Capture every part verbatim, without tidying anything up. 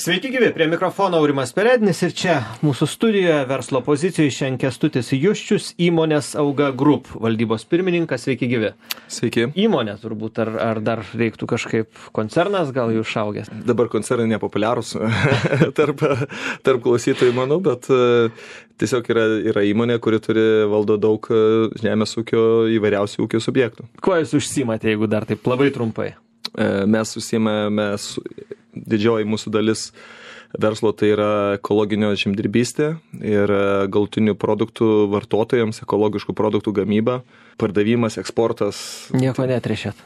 Sveiki gyvi, prie mikrofono Aurimas Perednis ir čia mūsų studijoje verslo pozicijoje šiandien Kęstutis Juščius, įmonės Auga Group valdybos pirmininkas. Sveiki gyvi. Sveiki. Įmonė turbūt, ar, ar dar reiktų kažkaip koncernas, gal jau išaugęs? Dabar koncernai nepopuliarūs tarp, tarp klausytojų, manau, bet tiesiog yra, yra įmonė, kuri turi valdo daug žemės ūkio įvairiausių ūkio subjektų. Kuo jūs užsiimate, jeigu dar taip labai trumpai? Mes užsiimame, didžioji mūsų dalis verslo tai yra ekologinio žemdirbystė ir galutinių produktų vartotojams, ekologiškų produktų gamyba, pardavimas, eksportas. Nieko netrešėt?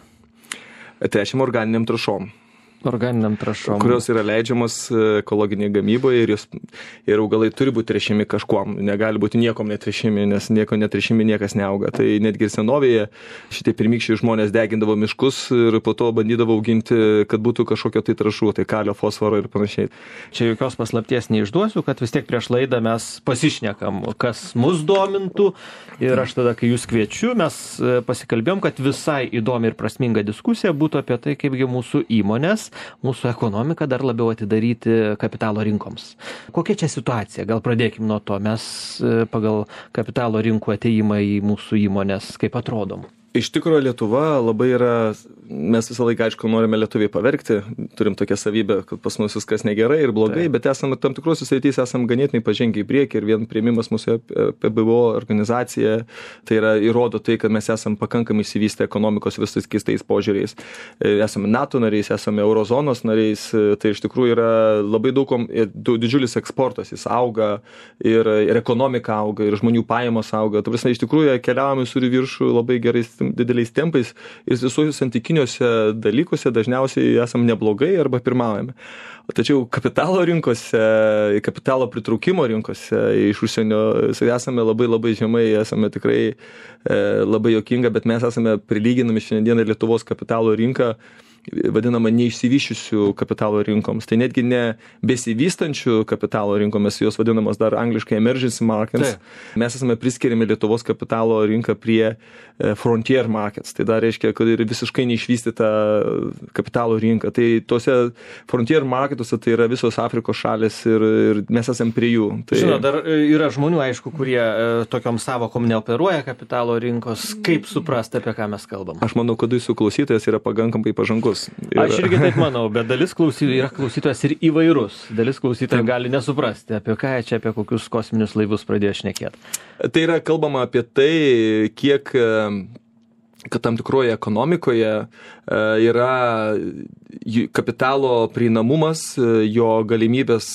Trešim organiniam trąšom. Organiniam trąšom. Kurios yra leidžiamos ekologinėje gamyboje ir, jos, ir augalai turi būti tręšiami kažkuom. Negali būti niekom netręšiami, nes nieko netręšiami niekas neauga. Tai netgi ir senovėje šitie pirmykščiai žmonės degindavo miškus ir po to bandydavo auginti, kad būtų kažkokio tai trąšų, tai kalio, fosforo ir panašiai. Čia jokios paslapties neišduosiu, kad vis tiek prieš laidą mes pasišnekam, kas mus domintų. Ir aš tada, kai jūs kviečiu, mes pasikalbėjom, kad visai įdomi ir prasminga diskusija būtų apie tai, kaipgi mūsų įmonės, mūsų ekonomiką dar labiau atidaryti kapitalo rinkoms. Kokia čia situacija? Gal pradėkim nuo to. Mes pagal kapitalo rinkų ateimą į mūsų įmonės kaip atrodom? Iš tikrųjų Lietuva labai yra, mes visą laiką, aišku, norime lietuviai pavergti, turim tokią savybę, kad pas mus viskas negerai ir blogai, tai. Bet esame tam tikrose srityse esame ganėtinai pažengę į priekį ir vien priėmimas mūsų P B O organizacija, tai yra įrodo tai, kad mes esame pakankamai išsivystę ekonomikos visais keistais požiūriais. Esame NATO nariais, esame Eurozonos nariais, tai iš tikrųjų yra labai daug, didžiulis eksportas, jis auga ir, ir ekonomika auga, ir žmonių pajamos auga. Tai prasme, iš tikrųjų keliavome sur į viršų labai gerais dideliais tempais ir visuose santykiniuose dalykuose dažniausiai esam neblogai arba pirmaujame. Tačiau kapitalo rinkose, kapitalo pritraukimo rinkose iš užsienio esame labai labai žemai, esame tikrai e, labai juokinga, bet mes esame prilyginami šiandien Lietuvos kapitalo rinką vadinama neišsivyščiusių kapitalo rinkoms. Tai netgi ne besivystančių kapitalo rinkomis, jos vadinamos dar angliškai emergency markets. Tai. Mes esame priskiriami Lietuvos kapitalo rinką prie frontier markets. Tai dar reiškia, kad ir visiškai neišvystyta kapitalo rinka. Tai tose frontier marketuose tai yra visos Afrikos šalis ir, ir mes esame prie jų. Tai... Žinot, dar yra žmonių, aišku, kurie tokiom savokom neoperuoja kapitalo rinkos. Kaip suprasti, apie ką mes kalbam? Aš manau, kad jūsų klausytojas yra pakankamai pažangus. Ir... Aš irgi taip manau, bet dalis klausytojų yra klausytojas ir įvairus. Dalis klausytojų gali nesuprasti, apie ką čia, apie kokius kosminius laivus pradėjo šnekėti. Tai yra kalbama apie tai, kiek kad tam tikroje ekonomikoje yra kapitalo prieinamumas, jo galimybės,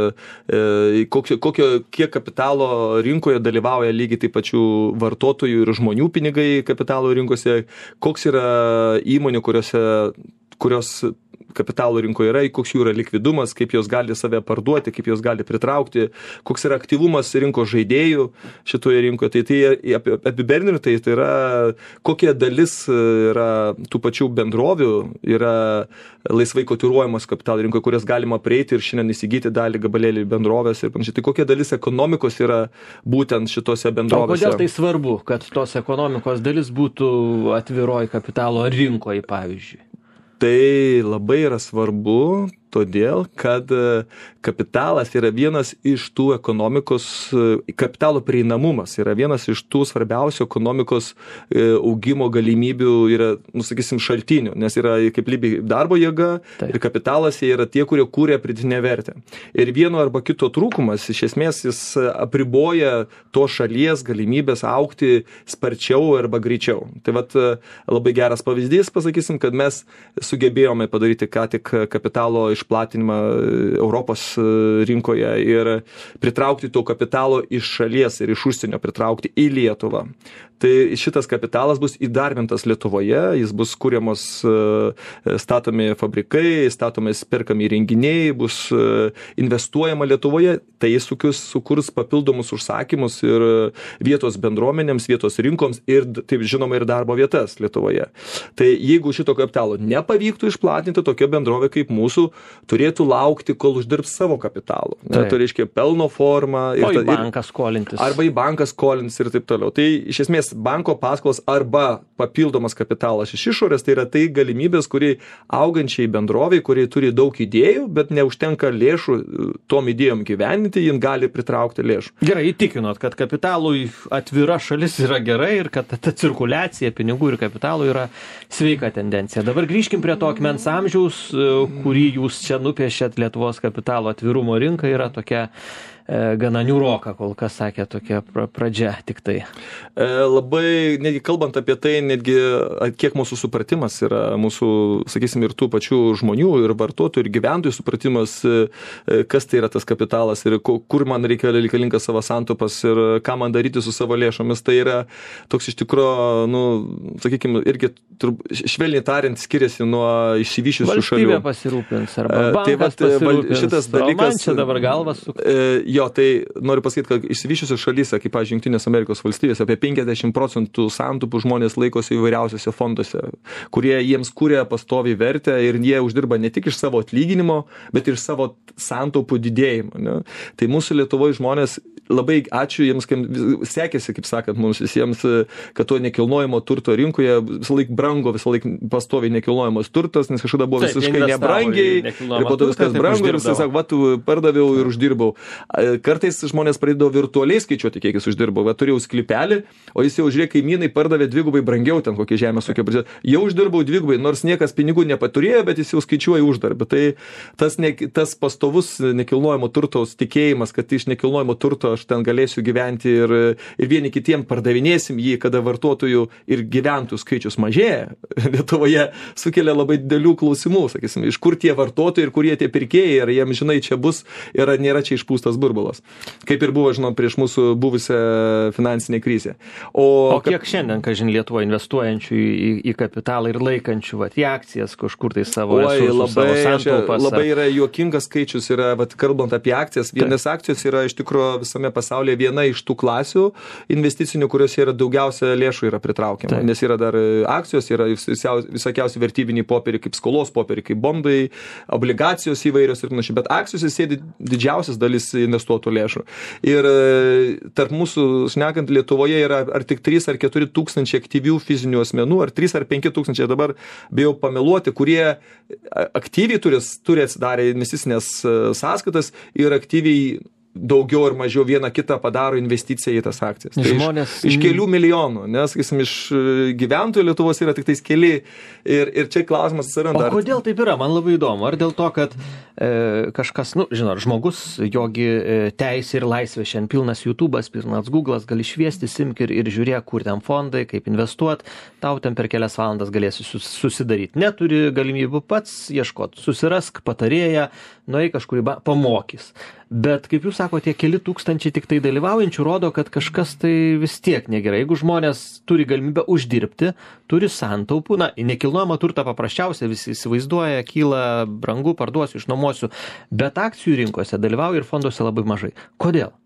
kokio, kokio, kiek kapitalo rinkoje dalyvauja lygiai taip pačių vartotojų ir žmonių pinigai kapitalo rinkose, koks yra įmonių, kuriuose, kurios kapitalo rinkoje yra, koks jų yra likvidumas, kaip jos gali save parduoti, kaip jos gali pritraukti, koks yra aktyvumas rinkos žaidėjų šitoje rinkoje. Tai tai apibendrinti, tai, tai yra kokia dalis yra tų pačių bendrovių, yra laisvai kotiruojamos kapitalo rinkoje, kurias galima prieiti ir šiandien įsigyti dalį gabalėlį bendrovės ir panašiai. Tai kokia dalis ekonomikos yra būtent šitose bendrovėse. O kodėl tai svarbu, kad tos ekonomikos dalis būtų atviroj kapitalo rinkoje, pavyzdžiui? Tai labai yra svarbu, todėl, kad kapitalas yra vienas iš tų ekonomikos, kapitalo prieinamumas yra vienas iš tų svarbiausių ekonomikos augimo galimybių, yra, nusakysim, šaltinių, nes yra kaip lygiai darbo jėga. Taip. Ir kapitalas jie yra tie, kurie kūrė pridėtinę vertę. Ir vieno arba kito trūkumas, iš esmės, jis apriboja to šalies galimybės augti sparčiau arba greičiau. Tai vat labai geras pavyzdys, pasakysim, kad mes sugebėjome padaryti ką tik kapitalo iš platinimą Europos rinkoje ir pritraukti to kapitalo iš šalies ir iš užsienio pritraukti į Lietuvą. Tai šitas kapitalas bus įdarbintas Lietuvoje, jis bus kuriamos statomi fabrikai, statomi perkami įrenginiai, bus investuojama Lietuvoje, tai jis sukurs papildomus užsakymus ir vietos bendruomenėms, vietos rinkoms ir, taip žinoma, ir darbo vietas Lietuvoje. Tai jeigu šito kapitalo nepavyktų išplatinti, tokia bendrovė kaip mūsų turėtų laukti, kol uždirbs savo kapitalų. Ne, tai reiškia pelno formą. Ir o į banką skolintis. Arba į banką skolintis ir taip toliau. Tai iš esmės banko paskolos arba papildomas kapitalas iš išorės, tai yra tai galimybės, kurie augančiai bendroviai, kurie turi daug idėjų, bet neužtenka lėšų tom idėjom gyveninti, jin gali pritraukti lėšų. Gerai, įtikinot, kad kapitalui atvira šalis yra gerai ir kad ta cirkuliacija pinigų ir kapitalų yra sveika tendencija. Dabar grįžkim prie to akmens amžiaus, kurį jūs čia nupiešėt. Lietuvos kapitalo atvirumo rinka yra tokia e, gana niūroka, kol kas sakė, tokia pradžia tik tai. E, labai, netgi kalbant apie tai, netgi kiek mūsų supratimas yra, mūsų, sakysim, ir tų pačių žmonių, ir vartotojų, ir gyventojų supratimas, e, kas tai yra tas kapitalas ir kur man reikia reikalingas savo santaupas ir ką man daryti su savo lėšomis, tai yra toks iš tikrųjų, nu, sakykime, irgi švelniai tariant skiriasi nuo išsivyščiusių šalių. Valstybė pasirūpins arba bankas tai pasirūpins. Šitas dalykas, man čia dabar galvas su... Jo, tai noriu pasakyti, kad išsivyščiusios šalyse, kaip, pavyzdžiui, Jungtinės Amerikos valstijos, apie penkiasdešimt procentų santaupų žmonės laikosi įvairiausiose fonduose, kurie jiems kuria pastoviai vertę ir jie uždirba ne tik iš savo atlyginimo, bet ir savo santaupų didėjimo. Ne? Tai mūsų Lietuvoje žmonės, labai ačiū jiems, sekėsi, kaip sakant, mums visiems, kad to nekilnojamo turto rinkoje visą laik brango, visą laik pastoviai nekilnojamas turtas, nes kažkada buvo visiškai nebrangiai, ir po to viskas brango ir visai sako, va, tu pardaviau ir uždirbau. Kartais žmonės pradėjo virtualiai skaičiuoti, kiek jis uždirbo. Va, turėjau sklipelį, o jis jau žiūrėjo, kaimynai pardavė dvigubai brangiau ten kokie žemės ūkio pradėjo. Jau uždirbau dvigubai, nors niekas pinigų nepaturėjo, bet jis jau skaičiuoja uždarbį. Tai tas, ne, tas pastovus nekilnojamo turtos tikėjimas, kad iš nekilnojamo turto aš ten galėsiu gyventi ir, ir vieni kitiem pardavinėsim jį, kada vartotojų ir gyventojų skaičius mažėja, Lietuvoje sukelia labai didelių klausimų, sakysim, iš kur tie vartotojai ir kurie tie pirkėjai, ar jiems, žinai, čia bus ir nėra čia išpūstas burbulas. Kaip ir buvo, žinom, prieš mūsų buvusią finansinę krizę. O, o kiek kad... šiandien, kažin, Lietuvoje investuojančių į, į kapitalą ir laikančių, vat, į akcijas kažkur tai savo resursus, labai, savo santaupas? Labai yra juokingas skaičius, yra, vat, kalbant apie akcijas, vienas akcijos yra iš tikrųjų visame pasaulyje viena iš tų klasių investicinių, kuriuose yra daugiausia lėšų yra pritraukiama. Tai. Nes yra dar akcijos, yra visokiausi vertybiniai popieriai, kaip skolos popieriai, kaip bondai, obligacijos įvairios ir panašiai. Bet akcijose sėdi didžiausias dalis investuotų lėšų. Ir tarp mūsų, šnekant, Lietuvoje yra ar tik trys ar keturi tūkstančiai aktyvių fizinių asmenų, ar trys ar penki tūkstančiai, dabar bijau pameluoti, kurie aktyviai turi, turi atsidarę investicinės sąskaitas ir aktyviai daugiau ar mažiau vieną kitą padaro investiciją į tas akcijas. Tai žmonės... iš, iš kelių milijonų, nes, sakysim, iš gyventojų Lietuvos yra tik tais keli ir, ir čia klausimas atsiranda. O kodėl taip yra? Man labai įdomu. Ar dėl to, kad e, kažkas, nu, žinot, žmogus, jogi e, teisė ir laisvė šiandien pilnas YouTube'as, pilnas Google'as, gali šviesti, simk ir, ir žiūrėk, kur ten fondai, kaip investuot, tau ten per kelias valandas galėsi sus, susidaryti. Neturi galimybių pats ieškoti. Susirask patarėją, nueik kažkur į ba... pamokys. Bet, kaip jūs sako, tie keli tūkstančiai tik tai dalyvaujančių rodo, kad kažkas tai vis tiek negerai. Jeigu žmonės turi galimybę uždirbti, turi santaupų, na, nekilnojamą turtą paprasčiausiai visi įsivaizduoja, kyla, brangu, parduosiu, išnuomosiu, bet akcijų rinkose dalyvauja ir fonduose labai mažai. Kodėl?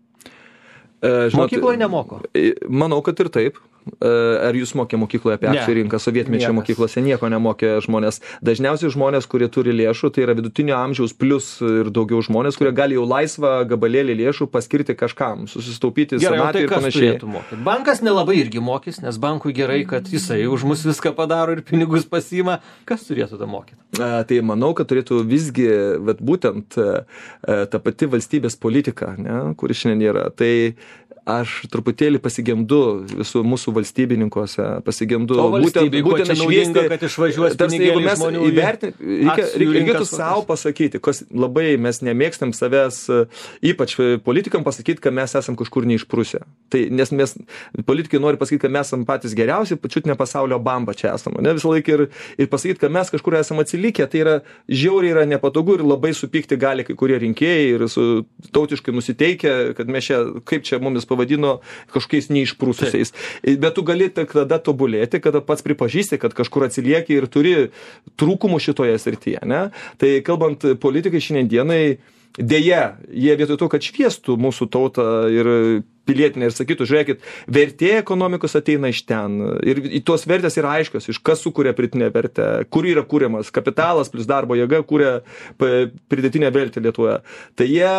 E, žinot, mokykloje nemoko? Manau, kad ir taip. Ar jūs mokė mokykloje apie akcijų rinką? Sovietmečio mokyklose nieko nemokė žmonės. Dažniausiai žmonės, kurie turi lėšų, tai yra vidutinio amžiaus plus ir daugiau žmonės, kurie gali jau laisvą gabalėlį lėšų paskirti kažkam, susistaupyti senatvei ir panašiai. Bankas nelabai irgi mokys, nes bankui gerai, kad jisai už mus viską padaro ir pinigus pasiima. Kas turėtų tą mokyti? A, tai manau, kad turėtų visgi, bet būtent a, ta pati valstybės politika, ne, kuri šiandien yra. Tai aš truputėlį pasigendu visų mūsų valstybininkuose, pasigendu būtent, būtent išviesti, kad išvažiuos pinigėlį iš žmonių. Įvertin, reikia, reikėtų savo pasakyti, kas labai mes nemėgstam savęs, ypač politikam pasakyti, kad mes esam kažkur neišprusę. Tai, nes mes, politikai nori pasakyti, kad mes esam patys geriausi, pačiutinė pasaulio bamba čia esame. Ne, visą laiką ir, ir pasakyti, kad mes kažkur esam atsilikę, tai yra žiauriai yra nepatogu ir labai supykti gali kai kurie rinkėjai ir su tautiškai nusiteikę, kad mes čia, kaip čia mumis pavadino kažkokiais neišprūsusiais. bet tu gali tik tada tobulėti, kada pats pripažįsti, kad kažkur atsilieki ir turi trūkumų šitoje srityje, ne? Tai kalbant, politikai šiandienai, dėja, jie vietoj to, kad šviestų mūsų tautą ir pilietinę ir sakytų, žiūrėkit, vertė ekonomikos ateina iš ten. Ir tos vertės yra aiškios, iš kas sukuria pridėtinę vertę, kur yra kūriamas kapitalas plus darbo jėga, kuria pridėtinę vertę Lietuvoje. Tai jie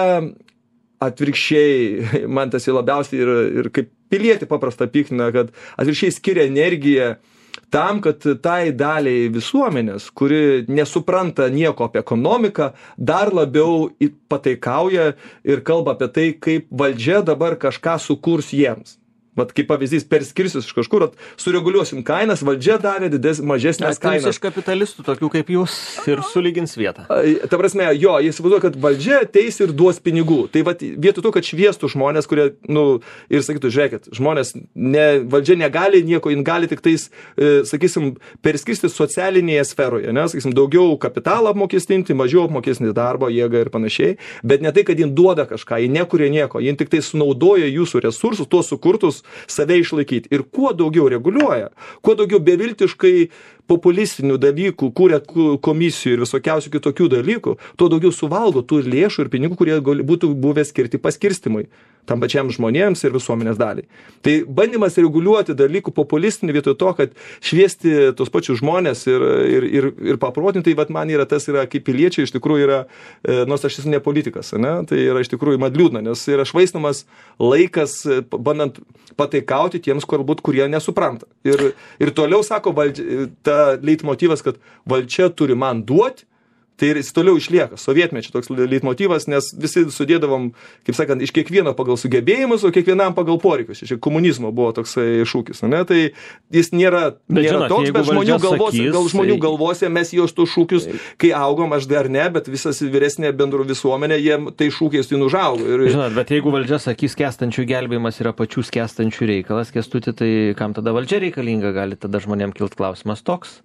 atvirkščiai, man tas labiausiai ir, ir kaip pilietį paprastą piktina, kad atvirkščiai skiria energiją tam, kad tai daliai visuomenės, kuri nesupranta nieko apie ekonomiką, dar labiau pataikauja ir kalba apie tai, kaip valdžia dabar kažką sukurs jiems. Vat kaip pavyzdys, perskirsis iš kažkur, sureguliuosim kainas, valdžia davė dides, mažesnės kainas. Iš kapitalistų, tokių kaip jūs, ir sulygins vietą. Ta prasme, jo, jis vaduoja, kad valdžia ateis ir duos pinigų. Tai vat vietoj to, kad šviestų žmonės, kurie, nu, ir sakytų, žiūrėkit, žmonės, ne, valdžia negali nieko, jin gali tik tais, e, sakysim, perskirsti socialinėje sferoje, ne, sakysim, daugiau kapitalą apmokestinti, mažiau apmokestinti darbo, jėgą ir panašiai, bet ne tai, kad jin duoda kažką, jin nekuria nieko, jin tik tai sunaudoja jūsų resursus, tuos sukurtus save išlaikyti. Ir kuo daugiau reguliuoja, kuo daugiau beviltiškai populistinių dalykų, kūrė komisijų ir visokiausių kitokių dalykų, tuo daugiau suvalgo tų lėšų ir pinigų, kurie būtų buvę skirti paskirstimui tam pačiam žmonėms ir visuomenės daliai. Tai bandymas reguliuoti dalykų populistinį vietoj to, kad šviesti tos pačius žmonės ir, ir, ir, ir paprotinti, tai vat man yra tas, yra kaip piliečiai, iš tikrųjų yra, e, nors aš esu ne politikas, ne, tai yra iš tikrųjų man liūdna, nes yra švaistamas laikas, bandant pataikauti tiems, galbūt, kurie nesupranta. Ir, ir toliau sako valdžia, ta leitmotyvas, kad valdžia turi man duoti, tai jis toliau išlieka. Sovietmečio toks leitmotyvas, nes visi sudėdavom, kaip sakant, iš kiekvieno pagal sugebėjimus, o kiekvienam pagal poreikius. Iš komunizmo buvo toksai šūkis, ne? Tai jis nėra, bet, nėra žinot, toks, bet žmonių galvose, sakys, gal žmonių tai... galvose mes jos tų šūkius, kai augom, aš dar ne, bet visas vyresnė bendro visuomenė, jie tai šūkiais tai nužaugo. Ir... Žinot, bet jeigu valdžia sakys, skęstančių gelbėjimas yra pačių skęstančių reikalas, Kęstuti, tai kam tada valdžia reikalinga, gali tada žmonėm kilt klausimas toks.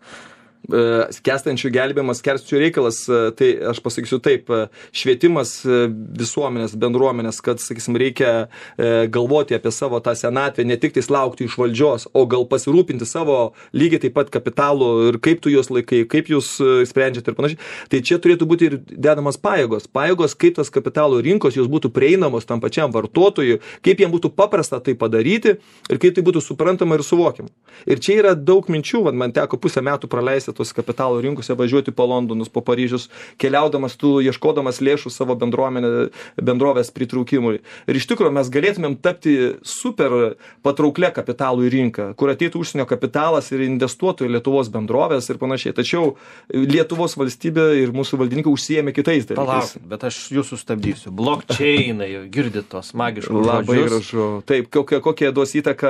Skęstančių gelbėjimas, skęstančių reikalas, tai aš pasakysiu taip, švietimas visuomenės, bendruomenės, kad, sakysim, reikia galvoti apie savo tą senatvę, ne tik tais laukti iš valdžios, o gal pasirūpinti savo lygiai taip pat kapitalų ir kaip tu juos laikai, kaip jūs sprendžiate ir panašiai. Tai čia turėtų būti ir dedamas pajėgos. Pajėgos, kaip tas kapitalo rinkos, jos būtų prieinamos tam pačiam vartotojui, kaip jiems būtų paprasta tai padaryti ir kaip tai būtų suprantama ir suvokiama. Ir čia yra daug minčių, man teko pusę metų praleisti tos kapitalo rinkose, važiuoti po Londonus, po Paryžius, keliaudamas tu, ieškodamas lėšų savo bendrovės pritraukimui. Ir iš tikrųjų mes galėtumėm tapti super patrauklę kapitalų į rinką, kur ateitų užsienio kapitalas ir investuotų į Lietuvos bendrovės ir panašiai. Tačiau Lietuvos valstybė ir mūsų valdininkai užsiėmė kitais dalykais. Palauk, bet aš jūs sustabdysiu. Blockchainai, girdit tos magiškus žodžius. Labai gražu. Taip, kokie, kokie duos įtaką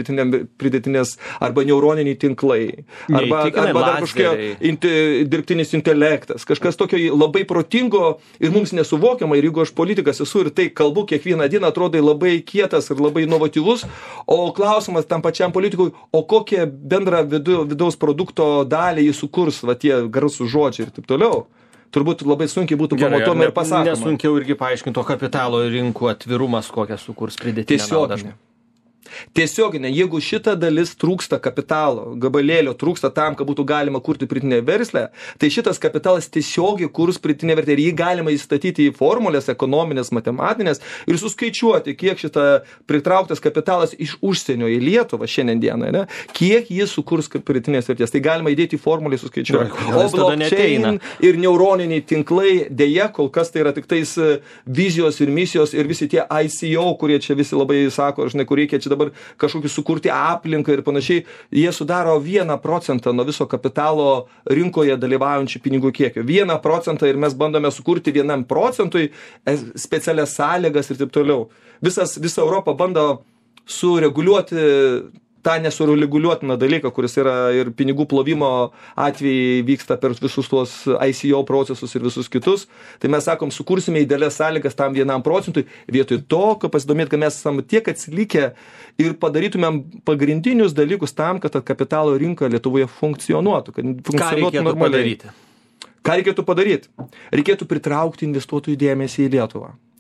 pridėtinės arba neuroniniai tinklai. Arba, arba dar kažkokie Inte, dirbtinis intelektas, kažkas tokio labai protingo ir mums nesuvokiama, ir jeigu aš politikas esu ir tai kalbu kiekvieną dieną, atrodo labai kietas ir labai inovatyvus, o klausimas tam pačiam politikui, o kokią bendrą vidu, vidaus produkto dalį jis sukurs, va tie garsūs žodžiai ir taip toliau. Turbūt labai sunkiai būtų pamatoma ir pasakoma. Nesunkiau irgi paaiškinto kapitalo rinkų atvirumas, kokią sukurs pridėtinę naudą. Tiesioginė, jeigu šita dalis trūksta kapitalo, gabalėlio trūksta tam, kad būtų galima kurti pridėtinę verslę, tai šitas kapitalas tiesiogiai kurs pridėtinę vertę ir jį galima įstatyti į formulės ekonominės, matematinės ir suskaičiuoti, kiek šita pritrauktas kapitalas iš užsienio į Lietuvą šiandien dieną, ne? Kiek jis sukurs pridėtinės vertės. Tai galima įdėti į formulę suskaičiuoti. O blockchain ir neuroniniai tinklai, dėja, kol kas tai yra tik tais vizijos ir misijos ir visi tie I C O, kurie čia visi labai sako, žinai, kur reikia čia dabar kažkokį sukurti aplinką ir panašiai, jie sudaro vieną procentą nuo viso kapitalo rinkoje dalyvaujančių pinigų kiekio. Vieną procentą ir mes bandome sukurti vienam procentui specialias sąlygas ir taip toliau. Visas, visa Europa bando sureguliuoti tą nesureguliuotiną dalyką, kuris yra ir pinigų plovimo atvejai vyksta per visus tuos I C O procesus ir visus kitus. Tai mes sakom, sukursime idealias sąlygas tam vienam procentui, vietoj to, kad pasidomėt, kad mes esame tiek atsilikę ir padarytumėm pagrindinius dalykus tam, kad kapitalo rinka Lietuvoje funkcionuotų, kad funkcionuotų normaliai. Ką reikėtų padaryti? Reikėtų pritraukti investuotojų dėmesį į Lietuvą.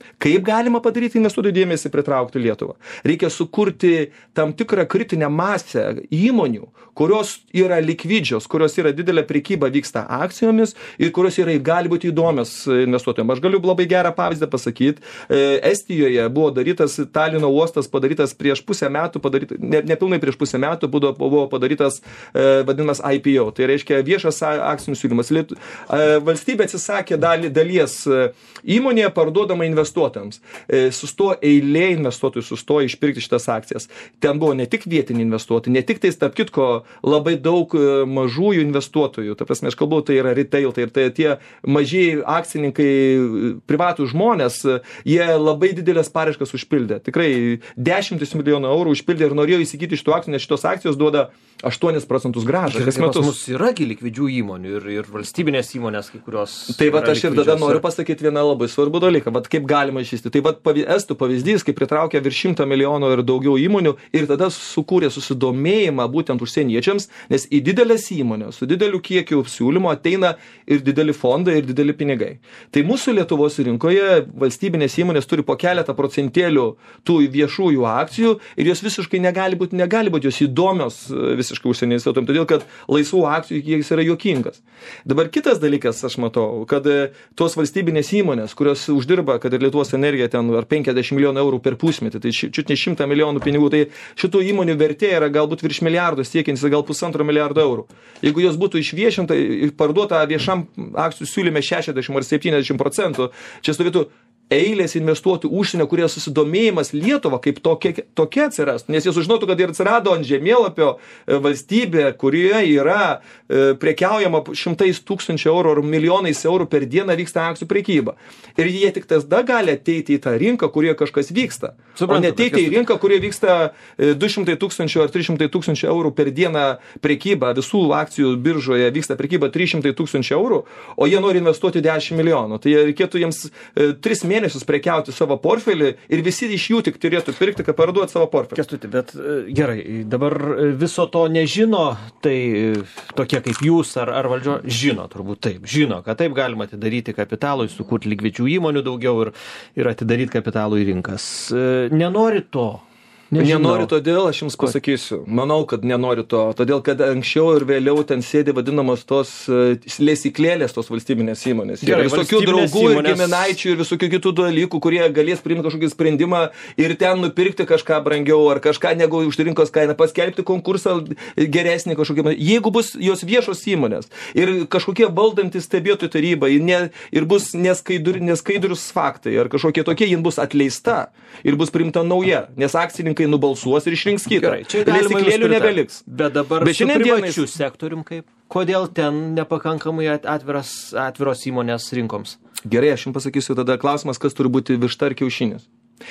Kaip galima padaryti investuotojų dėmesį pritraukti Lietuvą? Reikia sukurti tam tikrą kritinę masę įmonių, kurios yra likvidžios, kurios yra didelė prekyba vyksta akcijomis ir kurios yra gali būti įdomios investuotojams. Aš galiu labai gerą pavyzdį pasakyti. Estijoje buvo darytas Talino uostas padarytas prieš pusę metų, padaryta, ne, nepilnai prieš pusę metų buvo, buvo padarytas vadinamas I P O. Tai reiškia viešas akcijų siūlymas. Valstybė atsisakė dalį, dalies įmonėje parduodama investuotojams. Sustojo eilė investuotojų, sustojo išpirkti šitas akcijas. Ten buvo ne tik vietiniai investuotojai, ne tik tai, tarp kitko, labai daug mažųjų investuotojų. Ta prasme, aš kalbu, tai yra retail, tai ir tai tie mažiai akcininkai, privatų žmonės, jie labai didelės paraiškas užpildė. Tikrai dešimtis milijonų eurų užpildė ir norėjo įsigyti šitų akcijų, nes šitos akcijos duoda aštuonis procentus grąžą. Kas metus. Pas mus yragi likvidžių įmonių ir, ir valstybinės įmonės, kai kurios. Tai va, aš ir tada noriu pasakyti vieną labai svarbų dalyką, bet kaip galima išvysti. Tai va, estų pavyzdys, kaip pritraukė virš šimto milijonų ir daugiau įmonių ir tada sukūrė susidomėjimą būtent užsieniečiams, nes į didelės įmonės su dideliu kiekiu siūlymo ateina ir dideli fondai, ir dideli pinigai. Tai mūsų Lietuvos rinkoje valstybinės įmonės turi po keletą procentėlių tų viešųjų akcijų ir jos visiškai negali būti, negali būti jos įdomios visiškai užsienio investuotojams, todėl kad laisvų akcijų kiekis yra juokingas. Dabar kitas dalykas, aš matau, kad tos valstybinės įmonės, kurios uždirba, kad ir Lietuvos energija ten ar penkiasdešimt milijonų eurų per pusmetį, tai čiut ne šimtą milijonų pinigų, tai šitų įmonių vertė yra galbūt virš milijardo siekiantis, gal pusantro milijardo eurų. Jeigu jos būtų išviešinta ir parduota viešam akcijų siūlyme šešiasdešimt ar septyniasdešimt procentų, čia stovėtų eilės investuotojų užsienio, kurie susidomėjimas Lietuva kaip tokia, tokia atsirastų, nes jie sužinotų, kad ir atsirado ant žemėlapio valstybė, kurioje yra prekiaujama šimtais tūkstančių eurų ar milijonais eurų per dieną vyksta akcijų prekyba. Ir jie tik tada gali ateiti į tą rinką, kurioje kažkas vyksta. Suprantu, o ne ateiti į rinką, kurioje vyksta du šimtai tūkstančių ar trys šimtai tūkstančių eurų per dieną prekyba, visų akcijų biržoje vyksta prekyba trys šimtai tūkstančių eurų, o jie nori investuoti dešimt milijonų. Tai reikėtų jiems tris mėnesius prekiauti savo portfelį ir visi iš jų tik turėtų pirkti, kad parduoti savo portfelį. Kęstuti, bet gerai, dabar viso to nežino, tai tokie kaip jūs ar, ar valdžio žino, turbūt taip, žino, kad taip galima atidaryti kapitalui, sukurti likvidžių įmonių daugiau ir, ir atidaryti kapitalų į rinkas. Nenori to. Nežinau. Nenoriu todėl, aš jums pasakysiu. Manau, kad nenoriu to. Todėl, kad anksčiau ir vėliau ten sėdi vadinamos tos lėsyklėlės tos valstybinės įmonės. Gerai, visokių draugų įmonės... ir giminaičių ir visokių kitų dalykų, kurie galės priimti kažkokį sprendimą ir ten nupirkti kažką brangiau ar kažką negu už rinkos kainą, paskelbti konkursą geresnį kažkokį. Jeigu bus jos viešos įmonės ir kažkokie valdantys stebėtojų taryba ir, ne, ir bus neskaidr, neskaidrus faktai ar kažkokie tokie, jin bus atleista ir bus priimta nauja, nes akcininkai nubalsuos ir išrinks kitą. Gerai, čia lėsyklėlių nebeliks. Bet dabar Bet su privačiu sektorium kaip? Kodėl ten nepakankamai atviras, atviros įmonės rinkoms? Gerai, aš jums pasakysiu tada klausimas, kas turi būti višta ar kiaušinis.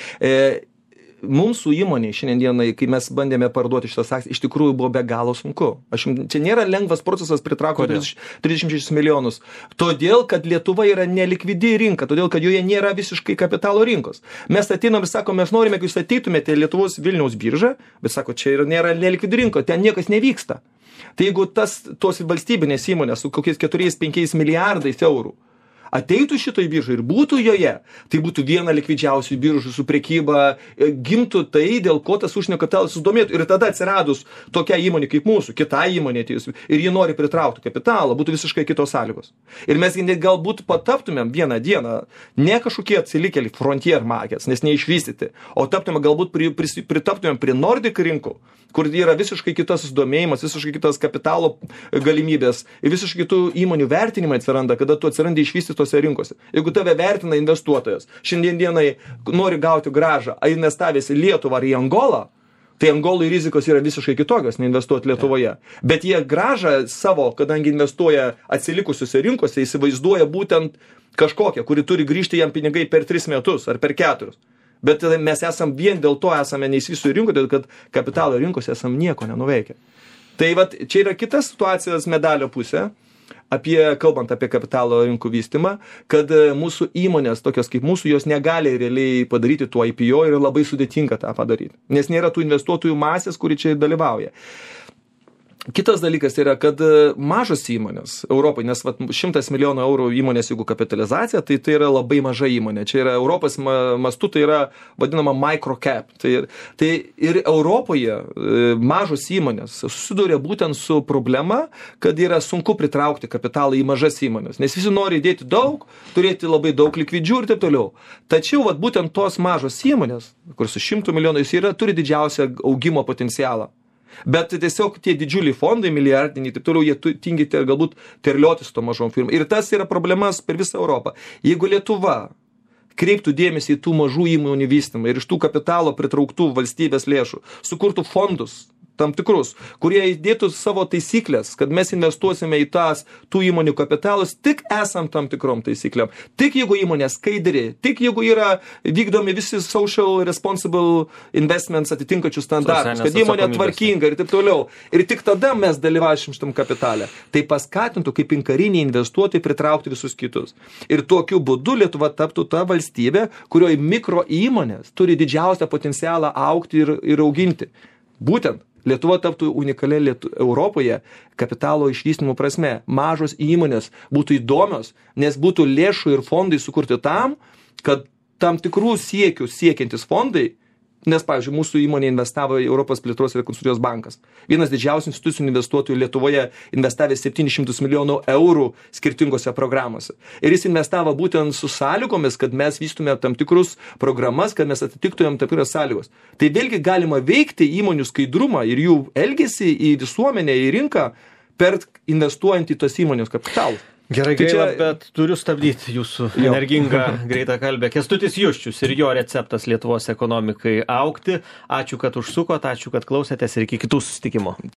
E, mums su įmonė šiandienai, kai mes bandėme parduoti šitas akcijas, iš tikrųjų buvo be galo sunku. Aš, čia nėra lengvas procesas pritraukti trisdešimt šešis milijonus. Todėl, kad Lietuva yra nelikvidi rinka, todėl, kad joje nėra visiškai kapitalo rinkos. Mes ateinam ir sakom, mes norime, kad jūs ateitumėte Lietuvos Vilniaus biržą, bet sako, čia yra, nėra nelikvidi rinko, ten niekas nevyksta. Tai jeigu tas, tos valstybinės įmonės su kokiais keturiais penkiais milijardais eurų ateitų šitoj biržai ir būtų joje, tai būtų viena likvidžiausių biržų su prekyba, gimtų tai, dėl ko tas užsienio kapitalas susidomėtų. Ir tada atsiradus tokia įmonė kaip mūsų, kita įmonė atėjus, ir ji nori pritraukti kapitalą, būtų visiškai kitos sąlygos. Ir mes net galbūt pataptumėm vieną dieną, ne kažkokie atsilikėliai frontier markets, nes neišvystyti, o taptumėm galbūt pri, pri, pritaptumėm prie Nordic rinkų, kur yra visiškai kitas susidomėjimas, visiškai kitas kapitalo galimybės ir visiškai kitų įmonių vertinimai atsiranda, kada tu atsirandi išvystytose rinkose. Jeigu tave vertina investuotojas, šiandien dienai nori gauti grąžą, investavęs į Lietuvą ar į Angolą, tai Angolai rizikos yra visiškai kitokios, nei investuoti Lietuvoje. Bet jie grąžą savo, kadangi investuoja atsilikusiuose rinkose, įsivaizduoja būtent kažkokią, kuri turi grįžti jam pinigai per tris metus ar per keturis. Bet mes esam vien dėl to esame neįsvisų rinkų, dėl kad kapitalo rinkose esam nieko nenuveikę. Tai vat, čia yra kita situacijos medalio pusė, apie, kalbant apie kapitalo rinkų vystymą, kad mūsų įmonės, tokios kaip mūsų, jos negali realiai padaryti tuo I P O ir labai sudėtinga tą padaryti. Nes nėra tų investuotojų masės, kuri čia dalyvauja. Kitas dalykas yra, kad mažos įmonės Europai, nes vat, šimtas milijonų eurų įmonės, jeigu kapitalizacija, tai tai yra labai maža įmonė. Čia yra Europos mastu, tai yra vadinama microcap. Tai, tai ir Europoje mažos įmonės susiduria būtent su problema, kad yra sunku pritraukti kapitalą į mažas įmonės. Nes visi nori įdėti daug, turėti labai daug likvidžių ir taip toliau. Tačiau vat, būtent tos mažos įmonės, kur su šimtu milijonų jis yra, turi didžiausią augimo potencialą. Bet tiesiog tie didžiuliai fondai, milijardiniai, taip toliau, jie tingi galbūt terliotis to mažom firmom. Ir tas yra problemas per visą Europą. Jeigu Lietuva kreiptų dėmesį į tų mažų įmonių vystymą ir iš tų kapitalo pritrauktų valstybės lėšų, sukurtų fondus tam tikrus, kurie įdėtų savo taisyklės, kad mes investuosime į tas tų įmonių kapitalus tik esant tam tikrom taisyklėm. Tik jeigu įmonė skaidri, tik jeigu yra vykdomi visi social responsible investments atitinkačius standartus, kad įmonė tvarkinga ir taip toliau. Ir tik tada mes dalyvausim šitam kapitale. Tai paskatintų kaip inkariniai investuotojai pritraukti visus kitus. Ir tokiu būdu Lietuva taptų ta valstybė, kurioje mikro įmonės turi didžiausią potencialą augti ir, ir auginti. Būtent Lietuva taptų unikaliai Lietu... Europoje kapitalo išvystymo prasme. Mažos įmonės būtų įdomios, nes būtų lėšų ir fondai sukurti tam, kad tam tikrų siekių siekiantis fondai, nes, pavyzdžiui, mūsų įmonė investavo į Europos plėtros ir rekonstrukcijos bankas. Vienas didžiausių institucijų investuotojų Lietuvoje investavė septynis šimtus milijonų eurų skirtingose programose. Ir jis investavo būtent su sąlygomis, kad mes vystume tam tikrus programas, kad mes atitiktumėm tam tikras sąlygos. Tai vėlgi galima veikti įmonių skaidrumą ir jų elgesį į visuomenę, į rinką, per investuojant į tos įmonės kapitalus. Gerai, tai gaila, čia... bet turiu stabdyti jūsų energingą greitą kalbę. Kęstutis Juščius ir jo receptas Lietuvos ekonomikai augti. Ačiū, kad užsukot, ačiū, kad klausėtės ir iki kitų susitikimų.